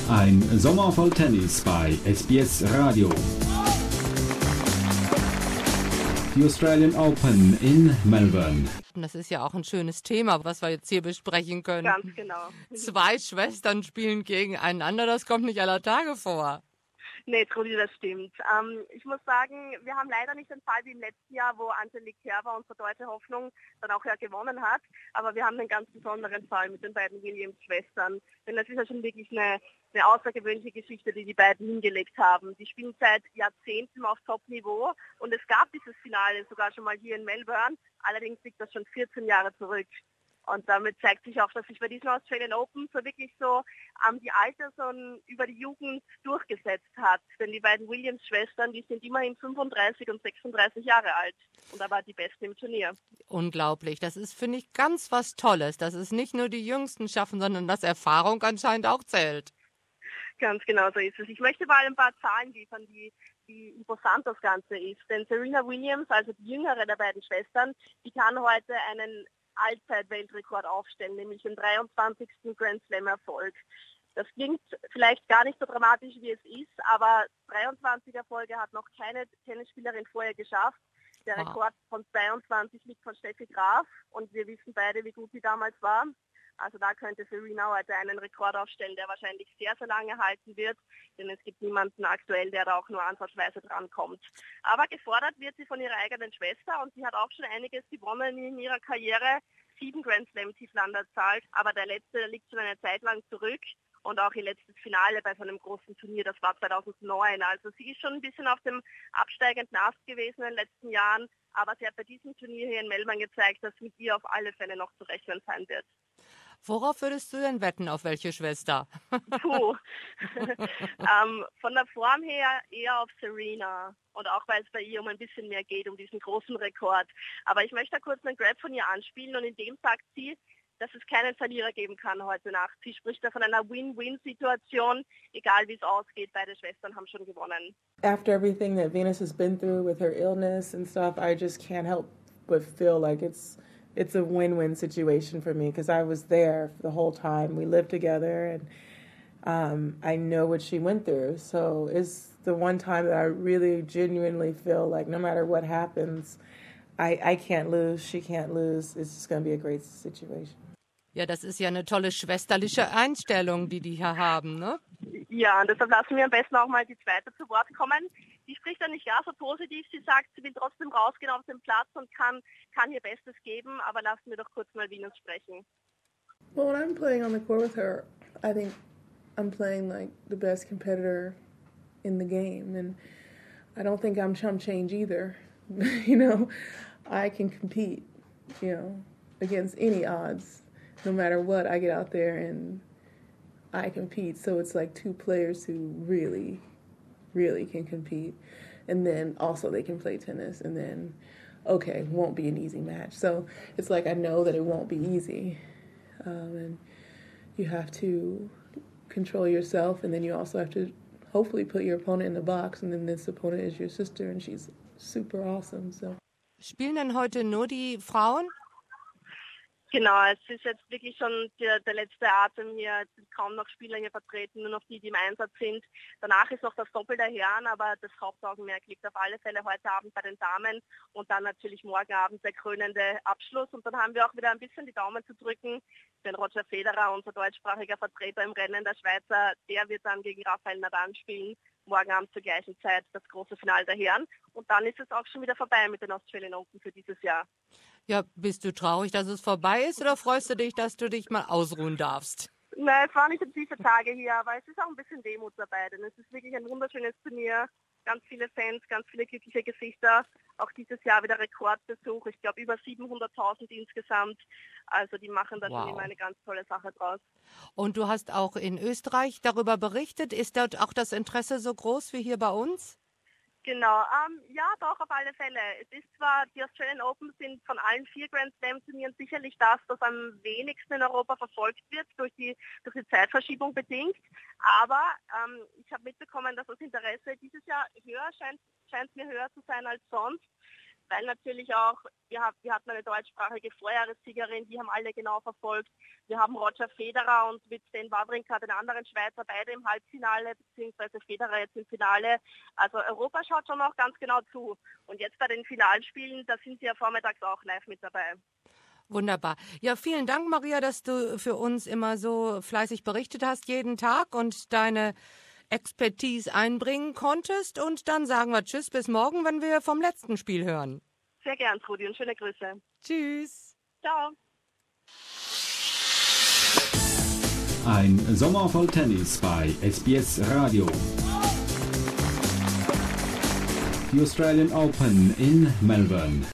Ein Sommer voll Tennis bei SBS Radio. Die Australian Open in Melbourne. Das ist ja auch ein schönes Thema, was wir jetzt hier besprechen können. Ganz genau. 2 Schwestern spielen gegeneinander, das kommt nicht aller Tage vor. Nee, Trudi, das stimmt. Ich muss sagen, wir haben leider nicht den Fall wie im letzten Jahr, wo Angelique Kerber, unsere deutsche Hoffnung, dann auch ja gewonnen hat. Aber wir haben einen ganz besonderen Fall mit den beiden Williams-Schwestern. Denn das ist ja schon wirklich eine außergewöhnliche Geschichte, die beiden hingelegt haben. Die spielen seit Jahrzehnten auf Top-Niveau und es gab dieses Finale sogar schon mal hier in Melbourne. Allerdings liegt das schon 14 Jahre zurück. Und damit zeigt sich auch, dass sich bei diesen Australian Open so wirklich so die Alters- und über die Jugend durchgesetzt hat. Denn die beiden Williams-Schwestern, die sind immerhin 35 und 36 Jahre alt. Und aber die Besten im Turnier. Unglaublich. Das ist, finde ich, ganz was Tolles, dass es nicht nur die Jüngsten schaffen, sondern dass Erfahrung anscheinend auch zählt. Ganz genau so ist es. Ich möchte mal ein paar Zahlen liefern, wie imposant das Ganze ist. Denn Serena Williams, also die jüngere der beiden Schwestern, die kann heute einen Allzeit-Weltrekord aufstellen, nämlich den 23. Grand Slam-Erfolg. Das klingt vielleicht gar nicht so dramatisch, wie es ist, aber 23 Erfolge hat noch keine Tennisspielerin vorher geschafft. Der Rekord von 22 liegt von Steffi Graf und wir wissen beide, wie gut sie damals war. Also da könnte Serena heute einen Rekord aufstellen, der wahrscheinlich sehr, sehr lange halten wird, denn es gibt niemanden aktuell, der da auch nur ansatzweise drankommt. Aber gefordert wird sie von ihrer eigenen Schwester und sie hat auch schon einiges gewonnen in ihrer Karriere. 7 Grand Slam-Titel an der Zahl, aber der letzte liegt schon eine Zeit lang zurück. Und auch ihr letztes Finale bei so einem großen Turnier, das war 2009. Also sie ist schon ein bisschen auf dem absteigenden Ast gewesen in den letzten Jahren, aber sie hat bei diesem Turnier hier in Melbourne gezeigt, dass mit ihr auf alle Fälle noch zu rechnen sein wird. Worauf würdest du denn wetten, auf welche Schwester? Puh. Von der Form her eher auf Serena. Und auch weil es bei ihr um ein bisschen mehr geht, um diesen großen Rekord. Aber ich möchte da kurz einen Grab von ihr anspielen und in dem sagt sie, dass es keinen Verlierer geben kann heute Nacht. Sie spricht da von einer Win-Win-Situation, egal wie es ausgeht, beide Schwestern haben schon gewonnen. After everything that Venus has been through with her illness and stuff, I just can't help but feel like it's a win-win situation for me because I was there the whole time. We lived together and I know what she went through. So it's the one time that I really genuinely feel like no matter what happens, I can't lose, she can't lose. It's just going to be a great situation. Ja, das ist ja eine tolle schwesterliche Einstellung, die hier haben, ne? Ja, und deshalb lassen wir am besten auch mal die zweite zu Wort kommen. Die spricht dann nicht gar so positiv. Sie sagt, sie will trotzdem rausgehen auf den Platz und kann ihr Bestes geben. Aber lassen wir doch kurz mal Venus sprechen. Well, when I'm playing on the court with her, I think I'm playing like the best competitor in the game. And I don't think I'm chump change either. You know, I can compete, you know, against any odds. No matter what, I get out there and I compete. So it's like 2 players who really, really can compete. And then also they can play tennis. And then, okay, won't be an easy match. So it's like I know that it won't be easy. And you have to control yourself. And then you also have to hopefully put your opponent in the box. And then this opponent is your sister and she's super awesome. So. Spielen denn heute nur die Frauen? Genau, es ist jetzt wirklich schon der letzte Atem hier. Es sind kaum noch Spieler hier vertreten, nur noch die im Einsatz sind. Danach ist noch das Doppel der Herren, aber das Hauptaugenmerk liegt auf alle Fälle heute Abend bei den Damen und dann natürlich morgen Abend der krönende Abschluss. Und dann haben wir auch wieder ein bisschen die Daumen zu drücken, denn Roger Federer, unser deutschsprachiger Vertreter im Rennen, der Schweizer, der wird dann gegen Rafael Nadal spielen. Morgen Abend zur gleichen Zeit das große Finale der Herren. Und dann ist es auch schon wieder vorbei mit den Australian Open für dieses Jahr. Ja, bist du traurig, dass es vorbei ist oder freust du dich, dass du dich mal ausruhen darfst? Nein, es waren nicht so tiefe Tage hier, aber es ist auch ein bisschen Demut dabei, denn es ist wirklich ein wunderschönes Turnier. Ganz viele Fans, ganz viele glückliche Gesichter. Auch dieses Jahr wieder Rekordbesuch. Ich glaube über 700.000 insgesamt. Also die machen da schon immer eine ganz tolle Sache draus. Und du hast auch in Österreich darüber berichtet. Ist dort auch das Interesse so groß wie hier bei uns? Genau, ja, doch, auf alle Fälle. Es ist zwar, die Australian Open sind von allen 4 Grand Slam Turnieren sicherlich das am wenigsten in Europa verfolgt wird, durch die Zeitverschiebung bedingt. Aber ich habe mitbekommen, dass das Interesse dieses Jahr scheint mir höher zu sein als sonst. weil natürlich auch, wir hatten eine deutschsprachige Vorjahressiegerin, die haben alle genau verfolgt. Wir haben Roger Federer und mit Stan Wawrinka, den anderen Schweizer, beide im Halbfinale, beziehungsweise Federer jetzt im Finale. Also Europa schaut schon auch ganz genau zu. Und jetzt bei den Finalspielen, da sind Sie ja vormittags auch live mit dabei. Wunderbar. Ja, vielen Dank, Maria, dass du für uns immer so fleißig berichtet hast jeden Tag und deine Expertise einbringen konntest. Und dann sagen wir Tschüss, bis morgen, wenn wir vom letzten Spiel hören. Sehr gern, Trudi, und schöne Grüße. Tschüss. Ciao. Ein Sommer voll Tennis bei SBS Radio. Die Australian Open in Melbourne.